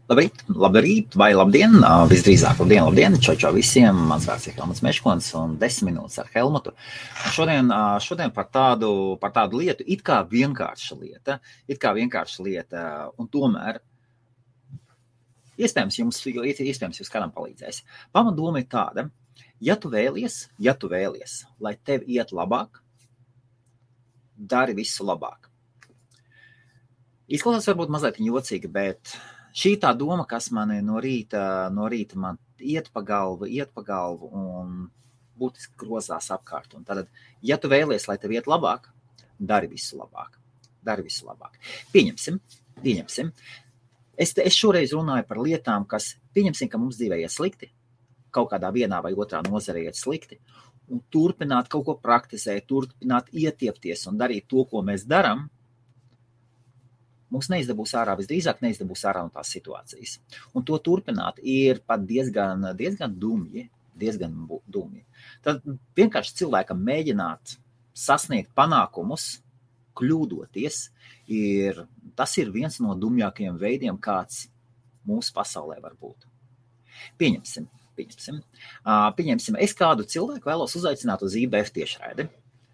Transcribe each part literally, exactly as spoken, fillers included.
Labrīt, labrīt vai labdien, visdrīzāk labdien, labdien, čau, čau visiem, mans vārds ir Helmuts Meškonis un desmit minūtes ar Helmutu. Un šodien, šodien par tādu, par tādu lietu, it kā vienkārša lieta, it kā vienkārša lieta, un tomēr iespējams jums, iespējams jūs kādam palīdzēs. Pamatdoma ir tāda, ja tu vēlies, ja tu vēlies, lai tev iet labāk, dari visu labāk. Izklausās varbūt mazliet jocīgi, bet šī tā doma, kas mani no rīta, no rīta man iet pa galvu, iet pa galvu un būtiski grozās apkārt. Un tad, ja tu vēlies, lai tev iet labāk, dari visu labāk. Dari visu labāk. Pieņemsim, pieņemsim. Es, es šoreiz runāju par lietām, kas pieņemsim, ka mums dzīvē iet slikti, kaut kādā vienā vai otrā nozarē iet slikti, un turpināt kaut ko praktizēt, turpināt ietiepties un darīt to, ko mēs daram, mums neizdabūs ārā, visdrīzāk neizdabūs ārā no tās situācijas. Un to turpināt ir pat diezgan, diezgan dumji, diezgan dumji. Tad vienkārši cilvēkam mēģināt sasniegt panākumus, kļūdoties, ir, tas ir viens no dumjākajiem veidiem, kāds mūsu pasaulē var būt. Pieņemsim, pieņemsim. Pieņemsim, es kādu cilvēku vēlos uzaicināt uz I B F tiešraidi.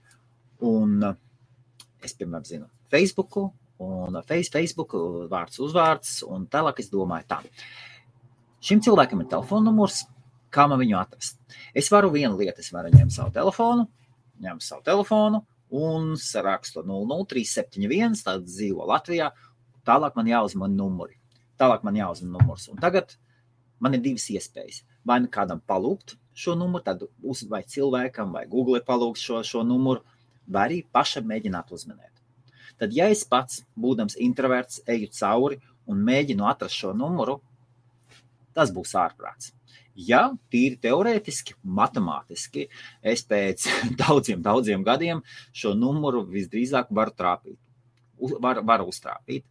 Un es, piemēram, zinu Facebooku, un Facebook, vārds uzvārds, un tālāk es domāju tā. Šim cilvēkam ir telefona numurs, kā man viņu atrast? Es varu vienu lietu, es varu ņemt savu telefonu, ņemt savu telefonu, un sarakstu nulle nulle trīs septiņi viens, tad dzīvo Latvijā, tālāk man jāuzman numuri. Tālāk man jāuzman numurs. Un tagad man ir divas iespējas. Vai nu kādam palūgt šo numuru, tad uz, vai cilvēkam, vai Google palūgt šo, šo numuru, vai arī pašam mēģināt uzmanēt. Tad, ja es pats, būdams introverts, eju cauri un mēģinu atrast šo numuru, tas būs ārprāts. Ja tīri teorētiski, matemātiski, es pēc daudziem, daudziem gadiem šo numuru visdrīzāk varu trāpīt, var, varu uztrāpīt.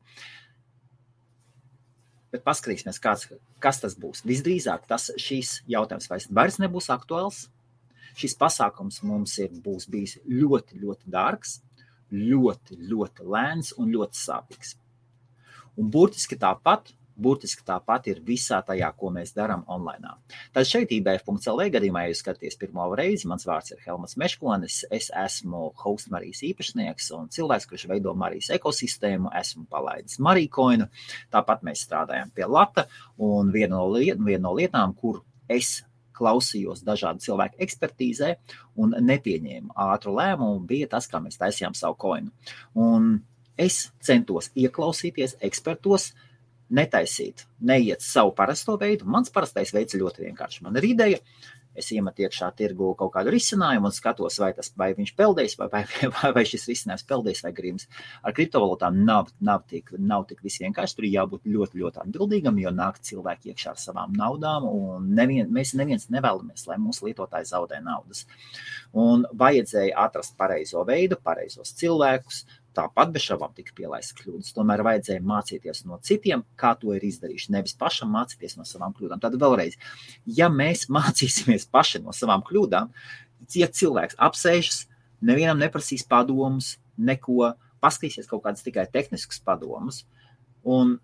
Bet paskatīsimies, kāds, kas tas būs. Visdrīzāk tas šīs jautājums vairs nebūs aktuāls. Šis pasākums mums ir, būs bijis ļoti, ļoti dārgs, ļoti, ļoti lēns un ļoti sāpīgs. Un burtiski tāpat, burtiski tāpat ir visā tajā, ko mēs darām online. Tad šeit I B F punkts L V gadījumā, ja jūs skaties pirmo reizi, mans vārds ir Helmuts Meškonis, es esmu host Marijas īpašnieks un cilvēks, kurš veido Marijas ekosistēmu, esmu palaidis Marīkoinu, tāpat mēs strādājam pie Lata, un viena no, liet, viena no lietām, kur es klausījos dažādu cilvēku ekspertīzē un nepieņēmu ātru lēmumu, bija tas, kā mēs taisījām savu koinu. Un es centos ieklausīties ekspertos, netaisīt, neiet savu parasto veidu. Mans parastais veids ir ļoti vienkārši. Man ir ideja, es iemetu iekšā tirgu kaut kādu risinājumu un skatos, vai, tas, vai viņš peldēs, vai, vai, vai, vai šis risinājums peldēs vai grims. Ar kriptovalūtām nav, nav, tik, nav tik viss vienkārši, tur jābūt ļoti, ļoti atbildīgam, jo nāk cilvēki iekšā ar savām naudām, un nevien, mēs neviens nevēlamies, lai mūsu lietotāji zaudē naudas. Un vajadzēja atrast pareizo veidu, pareizos cilvēkus, tāpat bez šaubām tika pielaistas kļūdas. Tomēr vajadzēja mācīties no citiem, kā to ir izdarījuši, nevis pašam mācīties no savām kļūdām. Tad vēlreiz, ja mēs mācīsimies paši no savām kļūdām, ja cilvēks apsēžas, nevienam neprasīs padomus, neko, paskatīsies kaut kādas tikai tehniskas padomus, un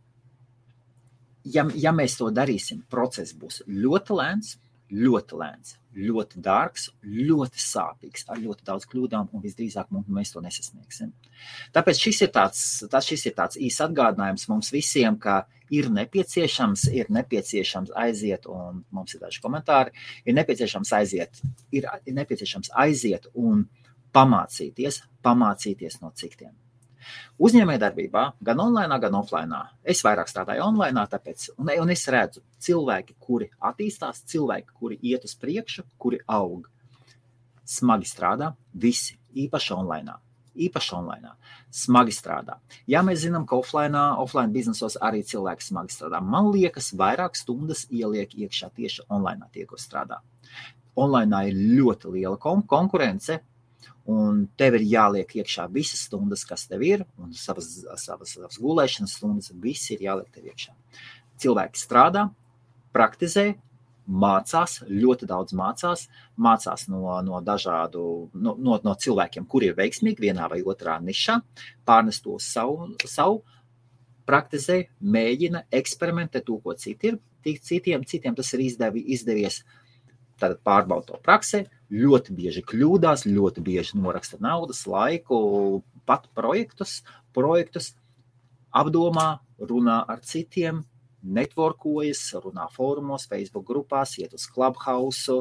ja, ja mēs to darīsim, process būs ļoti lēns, ļoti lēns, ļoti dārgs, ļoti sāpīgs, ar ļoti daudz kļūdām, un visdrīzāk mēs to nesasniegsim. Tāpēc šis ir tāds, tas, šis ir tāds īs atgādinājums mums visiem, ka ir nepieciešams, ir nepieciešams aiziet, un mums ir daži komentāri, ir nepieciešams aiziet, ir, ir nepieciešams aiziet un pamācīties, pamācīties no citiem. Uzņēmējdarbībā, gan online, gan offline. Es vairāk strādāju online, tāpēc, un, un es redzu cilvēki, kuri attīstās, cilvēki, kuri iet uz priekšu, kuri aug. Smagi strādā, visi, īpaši online. Īpaši online. Smagi strādā. Jā, mēs zinām, ka offline, offline biznesos arī cilvēki smagi strādā. Man liekas, vairāk stundas ieliek iekšā tieši online tie, ko strādā. Online ir ļoti liela konkurence, un tev ir jāliek iekšā visas stundas, kas tev ir, un savas, savas, savas gulēšanas stundas, viss ir jāliek tev iekšā. Cilvēki strādā, praktizē, mācās, ļoti daudz mācās, mācās no, no dažādu, no, no, no cilvēkiem, kuri ir veiksmīgi vienā vai otrā nišā, pārnest to savu, savu praktizē, mēģina, eksperimentē to, ko citi ir, citiem, citiem tas ir izdevi, izdevies. Tātad pārbauda to praksē, ļoti bieži kļūdās, ļoti bieži noraksta naudas, laiku, pat projektus, projektus apdomā, runā ar citiem, networkojas, runā fórumos, Facebook grupās, iet uz Clubhouse,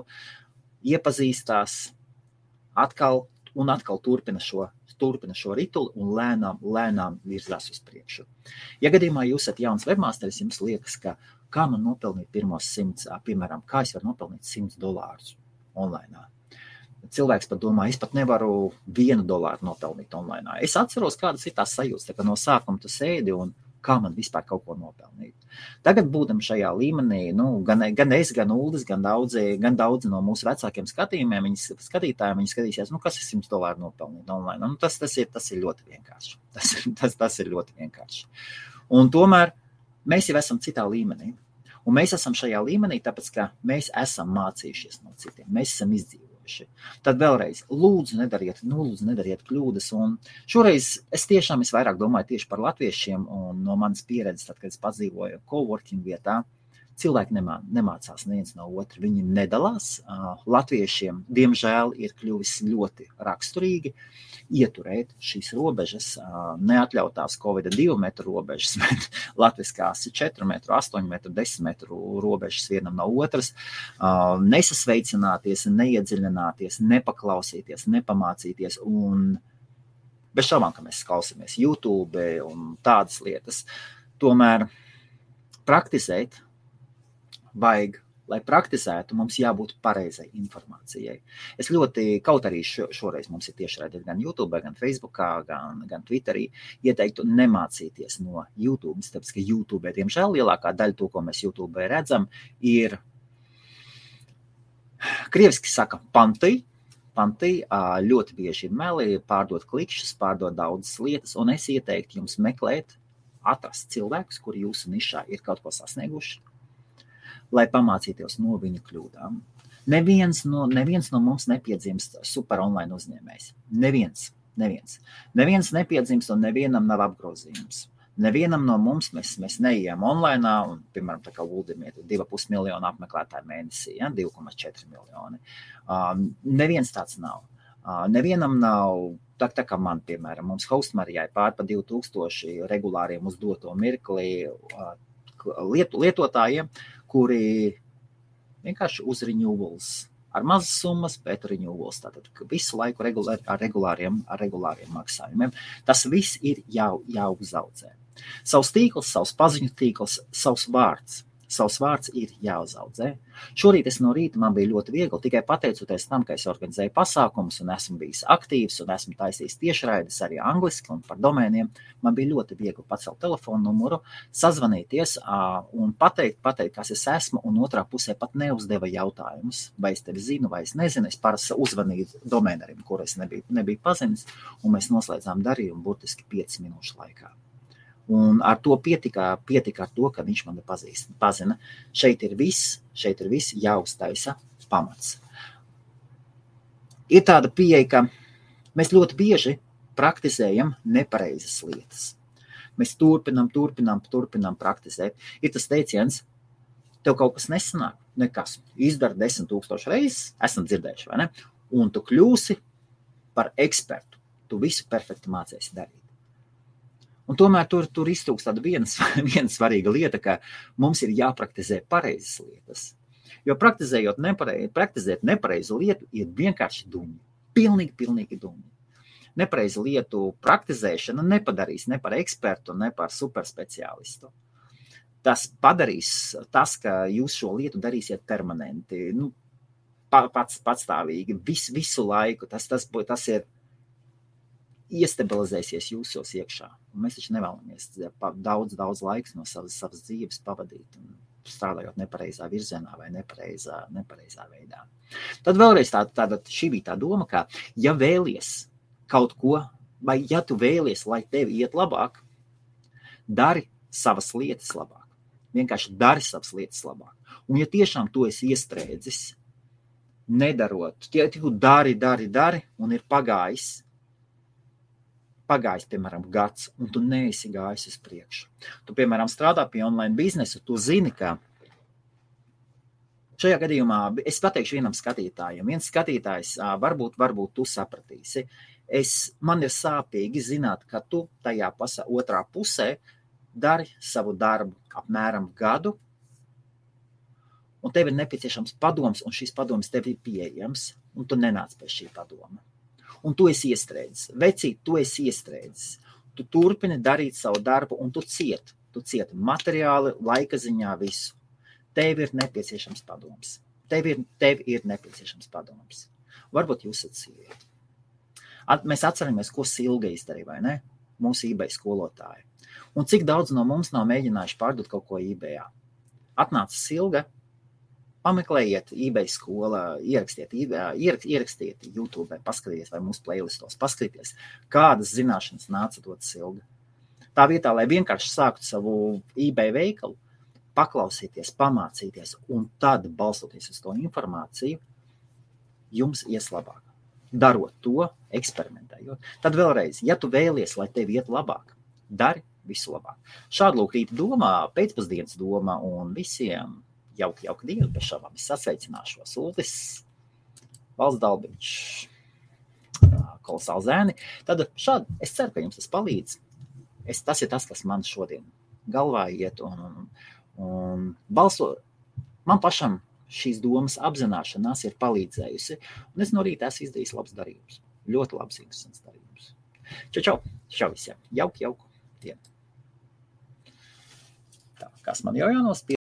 iepazīstās, atkal un atkal turpina šo, turpina šo rituli un lēnām, lēnām virzās uz priekšu. Ja gadījumā jūs esat jauns webmasteris, jums liekas, ka kā man nopelnīt pirmos simts, piemēram, kā es varu nopelnīt simts dolārus online. Cilvēks pat domā, es pat nevaru vienu dolāru nopelnīt online. Es atceros, kādas ir tās sajūtas, tā kā no sākuma tu sēdi un kā man vispār kaut ko nopelnīt. Tagad būdam šajā līmenī, nu, gan, gan es, gan Uldis, gan daudzi, gan daudzi no mūsu vecākiem skatījumiem, viņi skatītājiem, viņi skatīsies, nu, kas ir simts dolāru nopelnīt online. Nu, tas, tas, ir, tas ir ļoti vienkārši. Tas, tas, tas ir ļoti vienkārši. Un tomēr mēs jau esam citā līmenī. Un mēs esam šajā līmenī, tāpēc, ka mēs esam mācījušies no citiem, mēs esam izdzīvojuši. Tad vēlreiz, lūdzu nedariet, nu, lūdzu nedariet kļūdas. Un šoreiz es tiešām es vairāk domāju tieši par latviešiem un no manas pieredzes, tad, kad es padzīvoju coworking vietā, cilvēki nemā, nemācās neviens no otra, viņi nedalās. Latviešiem, diemžēl, ir kļuvis ļoti raksturīgi ieturēt šīs robežas, neatļautās Covid divu metru robežas, bet latviskās četru metru, astoņu metru, desmit metru robežas vienam no otras, nesasveicināties, neiedziļināties, nepaklausīties, nepamācīties un bez šaubām, ka mēs klausāmies YouTube un tādas lietas, tomēr praktizēt vajag, lai praktizētu, mums jābūt pareizai informācijai. Es ļoti, kaut arī šo, šoreiz mums ir tieši redzēt gan YouTube, gan Facebookā, gan, gan Twitterī, ieteiktu nemācīties no YouTube, tāpēc, ka YouTube, diemžēl, lielākā daļa to, ko mēs YouTube redzam, ir, krieviski saka, panti, panti, ļoti bieži ir meli, pārdot klikšķus, pārdot daudzas lietas, un es ieteiktu jums meklēt, atrast cilvēkus, kuri jūsu nišā ir kaut ko sasnieguši, lai pamācītos no viņu kļūdām. Neviens no, neviens no mums nepiedzimst super online uzņēmējs. Neviens, neviens. Neviens nepiedzimst un nevienam nav apgrozījums. Nevienam no mums mēs, mēs neejam online, un, piemēram, tā kā Uldim ir divi pus miljoni apmeklētāju mēnesī, ja, divi komats četri miljoni. Um, neviens tāds nav. Uh, nevienam nav, tā, tā kā man, piemēram, mums Hostmarijai pār pa divi tūkstoši regulāriem uz doto mirkli uh, lietu, lietotājiem, kuri vienkārši uz renewals, ar mazas summas, bet renewals, tātad visu laiku regulāri, ar, regulāriem, ar regulāriem maksājumiem. Tas viss ir jau, jāuzaudzē. Savs tīkls, savs paziņu tīkls, savs vārds. Savs vārds ir jāuzaudzē. Šorīt es no rīta man bija ļoti viegli, tikai pateicoties tam, ka es organizēju pasākumus un esmu bijis aktīvs un esmu taisījis tiešraides arī angliski un par domēniem. Man bija ļoti viegli pacelt telefonu numuru, sazvanīties un pateikt, pateikt, kas es esmu, un otrā pusē pat neuzdeva jautājumus, vai es tevi zinu, vai es nezinu. Es parasti uzvanīju domēnerim, kur es nebiju, nebiju pazinis, un mēs noslēdzām darījumu burtiski piecas minūšu laikā. Un ar to pietika, pietika ar to, ka viņš mani pazīst, pazina. Šeit ir viss, šeit ir viss jāuztaisa pamats. Ir tāda pieeja, ka mēs ļoti bieži praktizējam nepareizas lietas. Mēs turpinam, turpinam, turpinam praktizēt. Ir tas teiciens, tev kaut kas nesanāk, nekas. Izdara desmit tūkstoši reizes, esam dzirdējuši, vai ne? Un tu kļūsi par ekspertu. Tu visu perfekti mācies darīt. Un tomēr tur, tur iztrūkst tāda viena, viena svarīga lieta, ka mums ir jāpraktizē pareizas lietas. Jo praktizējot nepareizi, praktizēt nepareizu lietu ir vienkārši dumji. Pilnīgi, pilnīgi dumji. Nepareizu lietu praktizēšana nepadarīs ne par ekspertu, ne par superspeciālistu. Tas padarīs tas, ka jūs šo lietu darīsiet permanenti, nu, pats, patstāvīgi, vis, visu laiku. Tas, tas, tas ir iestabilizēsies jūsos iekšā. Un mēs taču nevēlamies daudz, daudz laiks no savas, savas dzīves pavadīt un strādājot nepareizā virzienā vai nepareizā, nepareizā veidā. Tad vēlreiz tā, tāda, šī bija tā doma, ka ja vēlies kaut ko, vai ja tu vēlies, lai tevi iet labāk, dari savas lietas labāk. Vienkārši dari savas lietas labāk. Un ja tiešām tu esi iestrēdzis, nedarot, ja tu dari, dari, dari un ir pagājis, pagājis, piemēram, gads, un tu neesi gājis uz priekšu. Tu, piemēram, strādā pie online biznesa, tu zini, ka šajā gadījumā es pateikšu vienam skatītājam. Viens skatītājs, varbūt, varbūt tu sapratīsi. Es, man ir sāpīgi zināt, ka tu tajā pasa, otrā pusē dari savu darbu apmēram gadu, un tev ir nepieciešams padoms, un šis padoms tev ir pieejams, un tu nenāc pēc šī padoma. Un tu esi iestrēdzis. Vecīt, tu esi iestrēdzis. Tu turpini darīt savu darbu, un tu cieti. Tu cieti materiāli, laika ziņā visu. Tev ir nepieciešams padoms. Tev ir, tev ir nepieciešams padoms. Varbūt jūs esat sievieti. At, mēs atceramies, ko Silga izdarīja, vai ne? Mūsu eBay skolotāji. Un cik daudz no mums nav mēģinājuši pārdot kaut ko eBayā. Atnāca Silga, pameklējiet eBay skola, ierakstiet, ierak, ierakstiet YouTube, paskatieties vai mūsu playlistos, paskatieties, kādas zināšanas nāca dot Silga. Tā vietā, lai vienkārši sāktu savu eBay veikalu, paklausīties, pamācīties un tad balstoties uz to informāciju, jums ies labāk. Darot to, eksperimentējot. Tad vēlreiz, ja tu vēlies, lai tev iet labāk, dari visu labāk. Šādu lūk rīta domā, pēcpusdienas doma un visiem jauki, jauki dienu, bez šābām es sasveicināšos. Ultis, Valsts Dalbiņš, Kolosāli zēni. Tad šādi, es ceru, ka jums tas palīdz. Es, tas ir tas, kas man šodien galvā iet un, un, un balso. Man pašam šīs domas apzināšanās ir palīdzējusi, un es no rīta esmu izdarījis labs darījums. Ļoti labs interesants darījums. Čau, čau, čau visiem. Jauki, jauku dienu. Tā, kas man jau jānospīd?